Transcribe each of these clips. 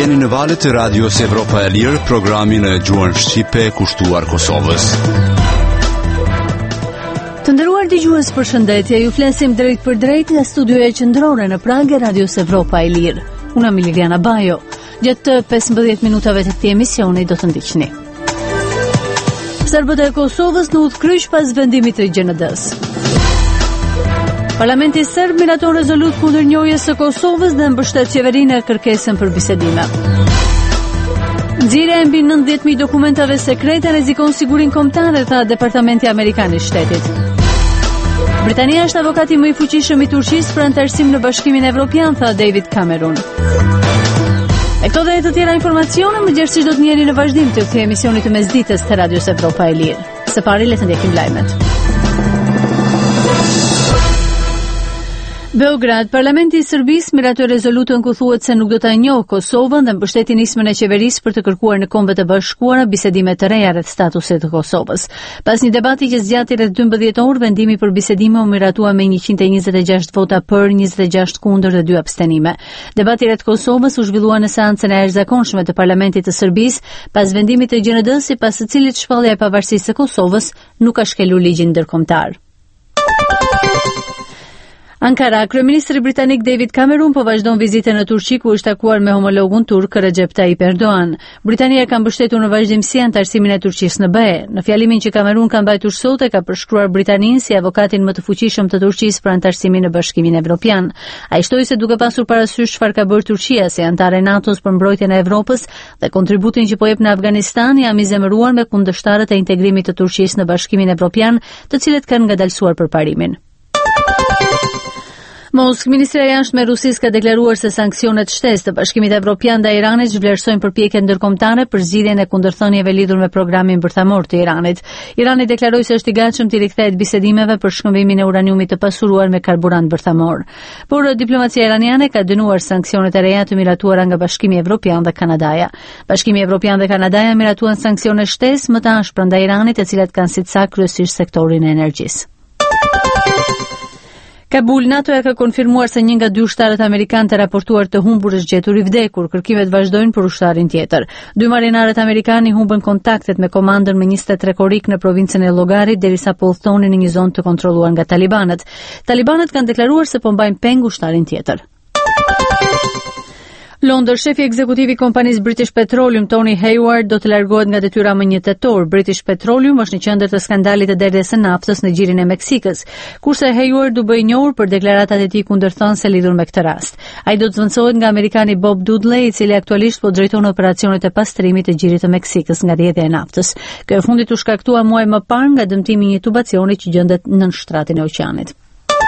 Jeni në valët e Radios Evropa e Lirë, programin e gjuhën shqipe kushtuar Kosovës. Të nderuar dëgjues, përshëndetje. Ju flasim drejt për drejt nga studioja qendrore në Prag e Radios Evropa e Lirë. Unë jam Liliana Bajo. Gjatë 15 minutave të këtij emisioni do të ndiqni. Serbët e Kosovës në udhkryq pas vendimit të GND-s. Parlamenti serb miraton rezolut kundër njohjes së Kosovës dhe mbështet qeverinë në kërkesën për bisedime. Nxjerrja e mbi 90.000 dokumentave sekrete rrezikon sigurinë kombëtare, tha Departamenti Amerikan i Shtetit. Britania është avokati më i fuqishëm i Turqisë për anëtarësim në Bashkimin Evropian, tha David Cameron. E këto dhe të tjera informacione më gjerësisht do të njiheni në vazhdim të këtij emisioni të mesditës të Radios Evropa e Lirë. Së pari le të ndjekim lajmet. Beograd, Parlamenti i Serbisë miratoi rezolutën ku thuhet se nuk do ta njohë Kosovën dhe mbështeti nismën e qeverisë për të kërkuar në Kombet e Bashkuara bisedime të reja rreth statusit të Kosovës. Pas një debati që zgjati rreth 12 orë, vendimi për bisedime u miratua me 126 vota për, 26 kundër dhe 2 abstenime. Debati rreth Kosovës u zhvillua në seancën e jashtëzakonshme të Parlamentit të Serbisë pas vendimit të GND-s, sipas së cilit shpallja e pavarësisë së Kosovës nuk ka shkelur ligjin ndërkombëtar. Ankara, kryeministri britanik David Cameron po vazhdon vizitën në Turqi ku është takuar me homologun turk Recep Tayyip Erdogan. Britania ka mbështetur në vazhdimsi anëtarësimin e Turqisë në BE. Në fjalimin që Cameron ka mbajtur sot e ka përshkruar Britaninë si avokatin më të fuqishëm të Turqisë për anëtarësimin në Bashkimin Evropian. Ai shtoi se duke pasur parasysh çfarë ka bërë Turqia si anëtare e NATO-s për mbrojtjen e Evropës dhe kontributin që po jep në Afganistan, jam i zemëruar me kundërshtarët e integrimit të Turqisë në Bashkimin Evropian, të cilët kanë ngadalësuar përparimin. Moskë, Ministria e Jashtme e Rusisë ka deklaruar se sanksionet shtesë të Bashkimit Evropian ndaj Iranit zhvlerësojnë përpjekjet ndërkombëtare për zgjidhjen e kundërthënieve lidhur me programin bërthamor të Iranit. Irani deklaroi se është i gatshëm të rikthehet bisedimeve për shkëmbimin e uraniumit të pasuruar me karburant bërthamor. Por diplomacia iraniane ka dënuar sanksionet e reja të miratuara nga Bashkimi Evropian dhe Kanadaja. Bashkimi Evropian dhe Kanadaja miratuan sanksione shtesë më të ashpra ndaj Iranit, të cilat kanë si cak kryesisht sektorin e energjisë. Kabul, NATO ka konfirmuar se një nga 2 ushtarët amerikanë të raportuar të humbur është gjetur i vdekur. Kërkimet vazhdojnë për ushtarin tjetër. 2 marinarët amerikanë humbën kontaktet me komandën me 23 korik në provincën e Llogarit derisa po udhtonin në një zonë të kontrolluar nga talibanët. Talibanët kanë deklaruar se po mbajnë peng ushtarin tjetër. Londër, shefi ekzekutiv i kompanisë British Petroleum, Tony Hayward, do të largohet nga detyra më 1 tetor. British Petroleum është në qendër të skandalit të derjes së naftës në gjirin e Meksikës, kurse Hayward u bë i njohur për deklaratat e tij kundërthënëse lidhur me këtë rast. Ai do të zvendësohet nga amerikani Bob Dudley, i cili aktualisht po drejton operacionet e pastrimit të gjirit të Meksikës nga rrjedhja e naftës. Ky e fundit u shkaktua muaj më parë nga dëmtimi i një tubacioni që gjendet nën shtratin e oqeanit.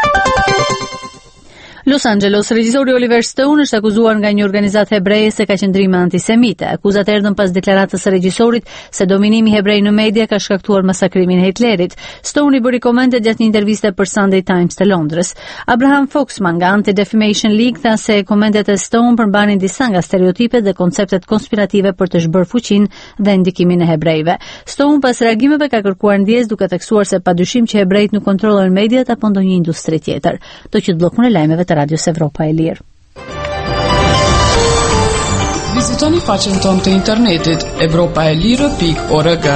Los Angeles, regjisori Oliver Stone është akuzuar nga një organizatë hebreje se ka qëndrime antisemite. Akuzat erdhën pas deklaratës së regjisorit se dominimi hebrej në media ka shkaktuar masakrimin e Hitlerit. Stone i bëri komente gjatë një interviste për Sunday Times të Londrës. Abraham Foxman nga Anti-Defamation League tha se komentet e Stone përmbanin disa nga stereotipet dhe konceptet konspirative për të zhbërë fuqinë dhe ndikimin e hebrejve. Stone pas reagimeve ka kërkuar ndjes duke theksuar se padyshim që hebrejt nuk kontrollojnë mediat apo ndonjë industri tjetër. Do që të bllokun e lajmeve të Radios Evropa e Lirë. Vizitoni faqen tonë të internetit evropaelire.org.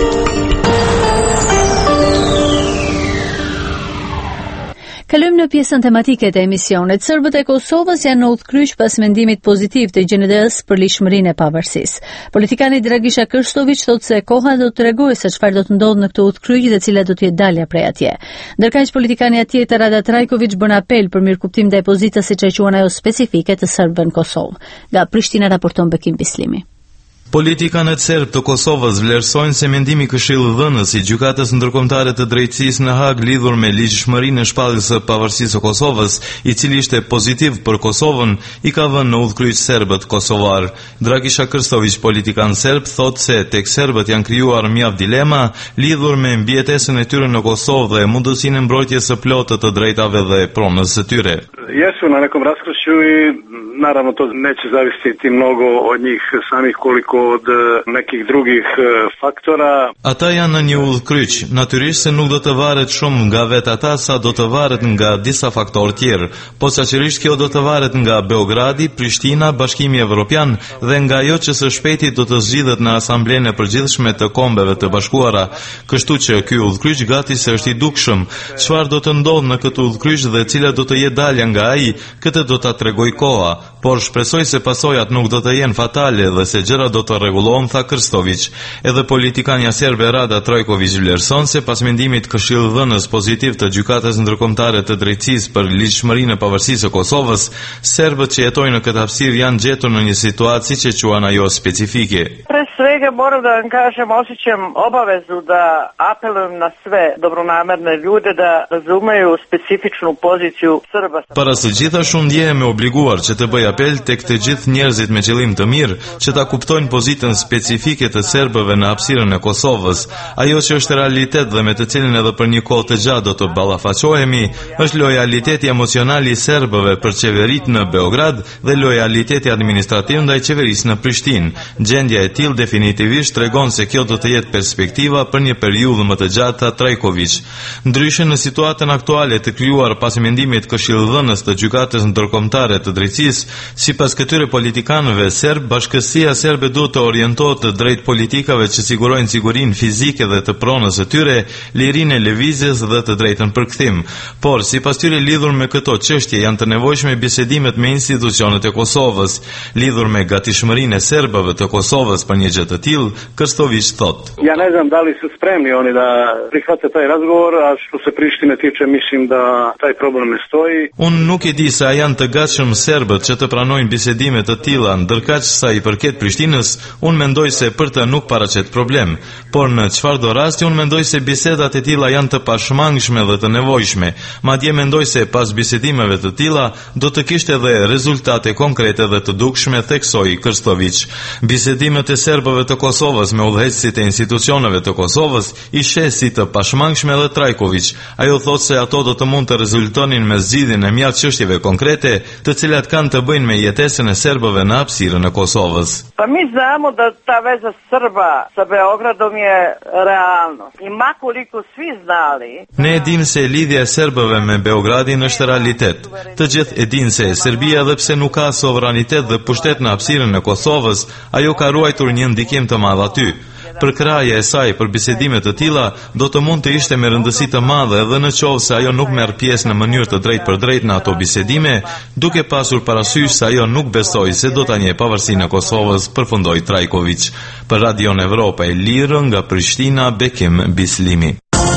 Kalojmë në pjesën tematike të emisionit. Serbët e Kosovës janë në udhkryq pas mendimit pozitiv të GND-s për lishmërinë e pavarësisë. Politikani Dragisha Krstović thotë se koha do të tregojë se çfarë do të ndodhë në këtë udhkryq dhe cila do të jetë dalja prej atje. Ndërkaq politikani tjetër Rada Trajković bën apel për mirëkuptim ndaj pozitës siç e quajnë ajo specifike të serbëve në Kosovë. Nga Prishtina raporton Bekim Bislimi. Politikanët serb të Kosovës vlerësojnë se mendimi këshillëdhënës i Gjykatës Ndërkombëtare të Drejtësisë në Hag lidhur me ligjshmërinë e shpalljes së pavarësisë së Kosovës, i cili ishte pozitiv për Kosovën, i ka vënë në udhkryq serbët kosovar. Dragisha Krstović, politikan serb, thotë se tek serbët janë krijuar mjaft dilema lidhur me mbijetesën e tyre në Kosovë dhe mundësinë e mbrojtjes së plotë të drejtave dhe pronës së tyre. Jesu na nekom raskršću i naravno to neće zavisiti mnogo od njih samih koliko od nekih drugih faktora. Ata janë në një udhëkryq, natyrisht se nuk do të varet shumë nga vetë ata sa do të varet nga disa faktorë tjerë, posaçërisht kjo do të varet nga Beogradi, Prishtina, Bashkimi Evropian dhe nga ajo që së shpejti do të zgjidhet në Asamblenë e Përgjithshme të Kombeve të Bashkuara, kështu që ky udhëkryq gati se është i dukshëm. Çfarë do të ndodhë në këtë udhëkryq dhe cila do të jetë dalja nga ai, këtë do ta tregojë koha, por shpresoj se pasojat nuk do të jenë fatale dhe se gjëra do të rregullohen, tha Krstović. Edhe politikania serbe Rada Trajković vlerëson se pas mendimit këshillëdhënës pozitiv të Gjykatës Ndërkombëtare të Drejtësisë për ligjshmërinë e pavarësisë së Kosovës, serbët që jetojnë në këtë hapësirë janë gjetur në një situatë siç e quan ajo specifike. Pre svega moram da vam kažem, osjećam obavezu da apelujem na sve dobronamerne ljude da razumeju specifičnu poziciju Srba. Para së gjithash unë ndjehem e obliguar që të bëj apel tek të gjithë njerëzit me qëllim të mirë që ta kuptojnë pozitën specifike të serbëve në hapësirën e Kosovës. Ajo që është realitet dhe me të cilin edhe për një kohë të gjatë do të ballafaqohemi është lojaliteti emocional i serbëve për qeveritë në Beograd dhe lojaliteti administrativ ndaj qeverisë në Prishtinë. Gjendja e tillë definitivisht tregon se kjo do të jetë perspektiva për një periudhë më të gjatë, tha Trajković. Ndryshe në situatën aktuale të krijuar pas mendimit këshillëdhënës të Gjykatës Ndërkombëtare të Drejtësisë, sipas këtyre politikanëve serb, bashkësia serbe duhet të orientohet drejt politikave që sigurojnë sigurinë fizike dhe të pronës së tyre, lirinë e lëvizjes dhe të drejtën për kthim. Por sipas tyre lidhur me këto çështje janë të nevojshme bisedimet me institucionet e Kosovës, lidhur me gatishmërinë e serbëve të Kosovës për një gjë të tillë. Krstović thotë: Ja ne znam da li su spremni oni da prihvate taj razgovor, a što se Prištine tiče mislim da taj problem ne stoji. Unë nuk e di sa janë të gatshëm serbët që të pranojnë bisedime të tilla, ndërkaq sa i përket Prishtinës, unë mendoj se për të nuk paraqet problem. Por në çfarëdo rasti unë mendoj se bisedat e tilla janë të pashmangshme dhe të nevojshme. Madje mendoj se pas bisedimeve të tilla do të kishte edhe rezultate konkrete dhe të dukshme, theksoi Krstović. Bisedimet e serbëve të Kosovës me udhëheqësit e institucioneve të Kosovës i sheh si të pashmangshme dhe Trajković. Ajo thotë se ato do të mund të rezultonin me zgjidhjen e mjaft çështjeve konkrete, të cilat kanë të bëjnë me jetesën e serbëve në hapësirën e Kosovës. Pa mi znamo da ta veza Srba sa Beogradom je realnost. I makoliko svi znali... Ne e dim se lidhja e serbëve me Beogradin është realitet. Të gjithë e din se Serbia edhe pse nuk ka sovranitet dhe pushtet në hapësirën e Kosovës, ajo ka ruajtur një ndikim të madh aty. Përkraja e saj për bisedime të tilla do të mund të ishte me rëndësi të madhe edhe në qovë se ajo nuk merr pjesë në mënyrë të drejtë për drejtë në ato bisedime, duke pasur parasysh se ajo nuk besoi se do ta njeh pavarësinë e Kosovës, përfundoi Trajković. Për Radion Evropa e Lirë nga Prishtina, Bekim Bislimi.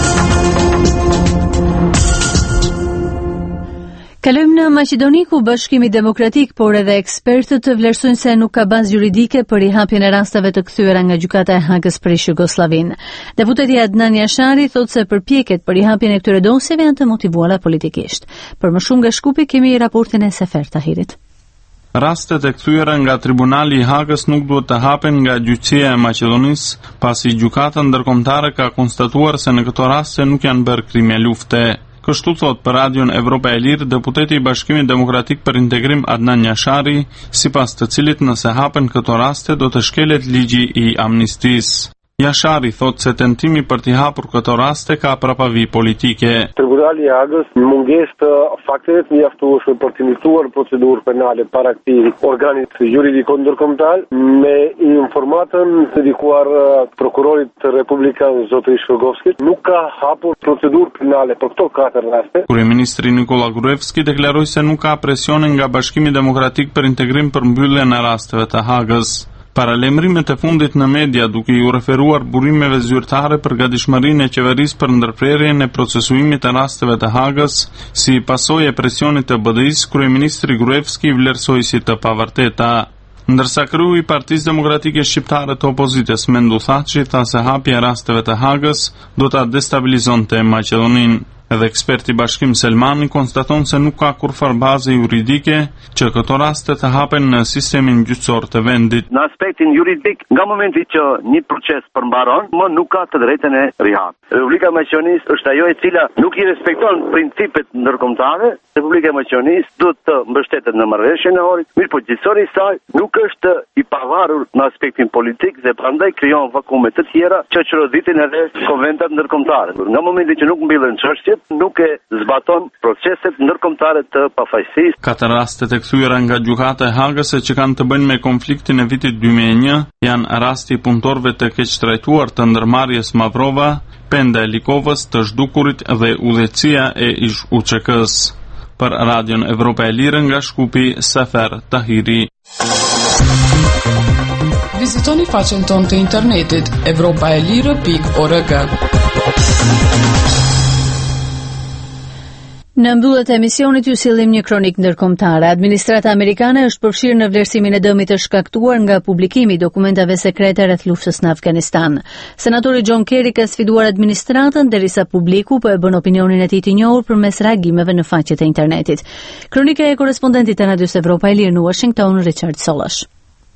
Kalojmë në Maqedoni ku Bashkimi Demokratik, por edhe ekspertët vlerësojnë se nuk ka bazë juridike për rihapjen e rasteve të kthyer nga Gjykata e Hagës për Jugosllavinë. Deputeti Adnan Jashari thotë se përpjekjet për rihapjen e këtyre dosjeve janë të motivuara politikisht. Për më shumë nga Shkupi kemi raportin e Sefer Tahirit. Rastet e kthyera nga Tribunali i Hagës nuk duhet të hapen nga Gjyqësia e Maqedonisë, pasi Gjykata Ndërkombëtare ka konstatuar se në këto raste nuk janë bërë krime lufte. Kështu thot për Radion Evropa e Lirë deputeti i Bashkimit Demokratik për Integrim Adnan Jashari, sipas të cilit nëse hapen këto raste do të shkelet ligji i amnistisë. Jashari thot se tentimi për t'i hapur këto raste ka prapavi politike. Tribunali i Hagës mungesë të fakteve të mjaftueshme për të iniciuar procedurë penale para këtij organit juridiko ndërkombëtar me informatën dedikuar prokurorit republikan zotëri Shkogovski nuk ka hapur procedurë penale për këto 4 raste. Kryeministri Nikola Gruevski deklaroi se nuk ka presione nga Bashkimi Demokratik për Integrim për mbylljen e rasteve të Hagës. Paralajmërimet e fundit në media duke ju referuar burimeve zyrtare për gatishmërinë e qeverisë për ndërprerjen e procesuimit të rasteve të Hagës, si pasojë e presionit të BDI-s, kryeministri Gruevski vlerësoi si të pavërteta. Ndërsa kryu i Partisë Demokratike Shqiptare të Opozitës Mendu Thaçi tha se hapja e rasteve të Hagës do ta destabilizonte Maqedoninë. Edhe eksperti Bashkim Selmani konstaton se nuk ka kurfar baze juridike që këto raste të hapen në sistemin gjyqësor të vendit. Në aspektin juridik, nga momenti që një proces përmbaron, më nuk ka të drejtën e rihat. Republika Maqedonisë është ajo e cila nuk i respekton principet ndërkombëtare. Republika e Maqedonisë duhet të mbështetet në marrëveshjen e Ohrit, mirë po gjithësori i saj nuk është i pavarur në aspektin politik dhe prandaj krijon vakume të tjera që çroditin edhe konventat ndërkombëtare. Nga momenti që nuk mbillen çështjet, nuk e zbaton proceset ndërkombëtare të pafajësisë. Katër rastet e kthyera nga gjykata e Hagës që kanë të bëjnë me konfliktin e vitit 2001 janë rasti i punëtorëve të keqtrajtuar të ndërmarrjes Mavrova, Penda e Likovës, të zhdukurit dhe udhëheqësia e ish UÇK-s. Për Radion Evropa e Lirë nga Shkupi, Sefer Tahiri. Vizitoni faqen tonë të internetit europaelire.org. Në mbyllje e emisionit ju sillim një kronik ndërkombëtare. Administrata amerikane është përfshirë në vlerësimin e dëmit të shkaktuar nga publikimi i dokumentave sekrete rreth luftës në Afganistan. Senatori John Kerry ka sfiduar administratën derisa publiku po e bën opinionin e tij të njohur përmes reagimeve në faqet e internetit. Kronika e korrespondentit të Radios Evropa e Lirë në Washington, Richard Sollash.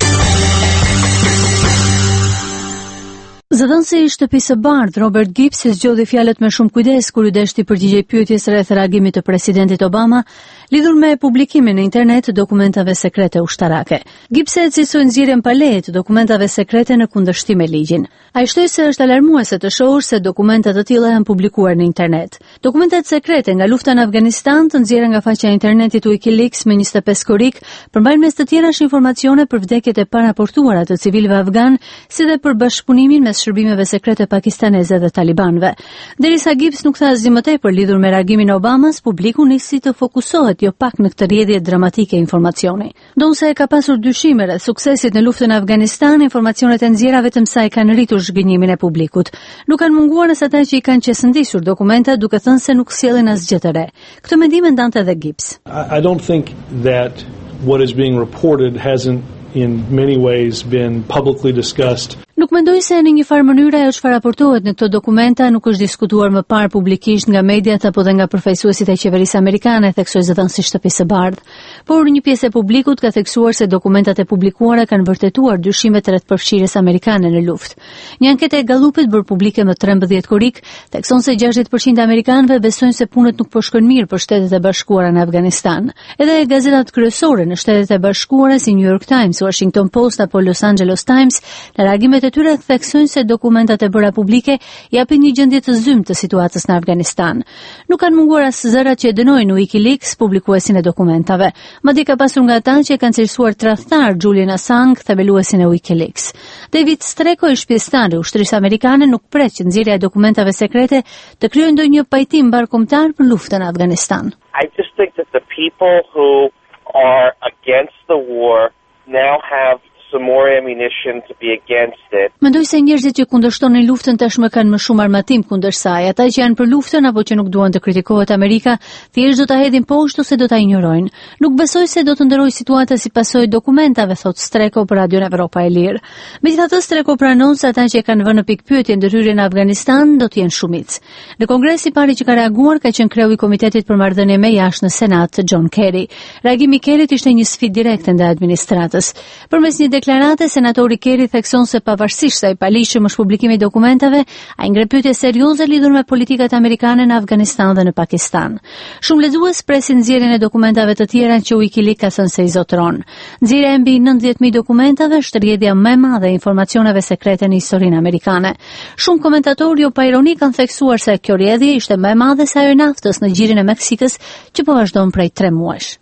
Zëdhënësi i shtëpisë së bardhë, Robert Gibbs, zgjodhi fjalët me shumë kujdes kur i deshti përgjigjej pyetjes rreth reagimit të presidentit Obama lidhur me publikimin në internet të dokumentave sekrete ushtarake. Gibbs cilësoi nxjerrjen pa leje të dokumentave sekrete në kundërshtim me ligjin. Ai shtoi se është alarmuese të shohur se dokumentat të tilla janë publikuar në internet. Dokumentat sekrete nga lufta në Afganistan të nxjerra nga faqja e internetit WikiLeaks me 25 korrik përmbajnë mes të tjerash informacione për vdekjet e paraportuara të civilëve afgan, si dhe për bashkëpunimin mes shërbimeve sekrete pakistaneze dhe talibanëve. Derisa Gibbs nuk tha asgjë më tepër lidhur me reagimin e Obamas, publiku nisi të fokusohet jo pak në këtë rrjedhje dramatike informacioni. Ndonse ka pasur dyshime rreth suksesit në luftën në Afganistan, informacionet e nxjerra vetëm sa e kanë rritur zhgënjimin e publikut. Nuk kanë munguar as ata që i kanë qesëndisur dokumentat, duke thënë se nuk sjellin asgjë të re. Këtë mendim e ndante edhe Gibbs. I don't think that what is being reported hasn't in many ways been publicly discussed. Nuk mendoj se në një farë mënyrë ajo çfarë raportohet në këto dokumenta nuk është diskutuar më parë publikisht nga mediat apo dhe nga përfaqësuesit e qeverisë amerikane, theksoi zëdhënësi i shtëpisë së bardhë. Por një pjesë e publikut ka theksuar se dokumentat e publikuara kanë vërtetuar dyshimet rreth përfshirjes amerikane në luftë. Një anketë e Gallupit bërë publike më 13 korrik thekson se 60% e amerikanëve besojnë se punët nuk po shkojnë mirë për Shtetet e Bashkuara në Afganistan. Edhe gazetat kryesore në Shtetet e Bashkuara si New York Times, Washington Post apo Los Angeles Times, në reagimet e tyre theksojnë se dokumentat e bëra publike japin një gjendje të zymë të situatës në Afganistan. Nuk kanë munguar as zërat që e dënojnë WikiLeaks, publikuesin e dokumentave. Madje ka pasur nga ata që e kanë cilësuar tradhtar Julian Assange, themeluesin e WikiLeaks. David Streko, ish pjesëtar i ushtrisë amerikane, nuk pret që nxjerrja e dokumentave sekrete të krijojë ndonjë pajtim mbarkombëtar për luftën në Afganistan. I just think that the people who are against the war now have some more ammunition to be against it. Mendoj se njerëzit që kundërshtonin luftën tashmë kanë më shumë armatim kundër saj. Ata që janë për luftën apo që nuk duan të kritikohet Amerika, thjesht do ta hedhin poshtë ose do ta injorojnë. Nuk besoj se do të ndërojë situata si pasojë dokumentave, thot Streko për Radion Evropa e Lirë. Megjithatë, Streko pranon se ata që kanë vënë në pikpyetje ndërhyrjen në Afganistan do të jenë shumicë. Në Kongres i pari që ka reaguar ka qenë kreu i Komitetit për Marrëdhënie me Jashtë në Senat, John Kerry. Reagimi i Kerryt ishte një sfidë direkte ndaj administratës. Përmes një deklarate, senatori Kerry thekson se pavarësisht sa i palishëm është publikimi i dokumentave, ai ngre pyetje serioze lidhur me politikat amerikane në Afganistan dhe në Pakistan. Shumë lexues presin nxjerrjen e dokumentave të tjera që WikiLeaks ka thënë se i zotron. Nxjerrja e mbi 90.000 dokumentave është rrjedhja më e madhe e informacioneve sekrete në historinë amerikane. Shumë komentatorë jo pa ironi kanë theksuar se kjo rrjedhje ishte më e madhe se ajo e naftës në gjirin e Meksikës që po vazhdon prej 3 muajsh.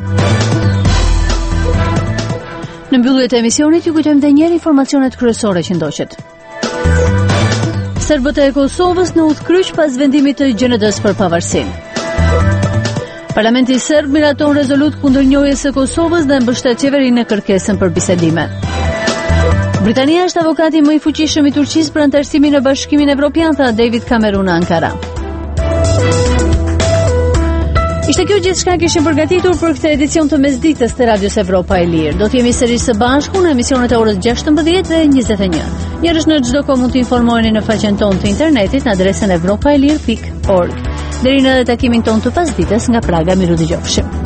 Në mbyllje të emisionit ju kujtojmë edhe një herë informacionet kryesore që ndoqet. Serbët e Kosovës në udhkryq pas vendimit të GND-s për pavarësinë. Parlamenti serb miraton rezolut kundër njohjes së Kosovës dhe mbështet qeverinë në kërkesën për bisedime. Britania është avokati më i fuqishëm i Turqisë për anëtarësimin në Bashkimin Evropian, tha David Cameron në Ankara. Ishte kjo gjithçka kishim përgatitur për këtë edicion të mesditës të Radios Evropa e Lirë. Do të jemi sërish së bashku në emisionet e orës 16 dhe 21. Njerëz në çdo kohë mund të informoheni në faqen tonë të internetit në adresën evropaelir.org. Deri në takimin ton të pasdites nga Praga, miru dëgjofshim.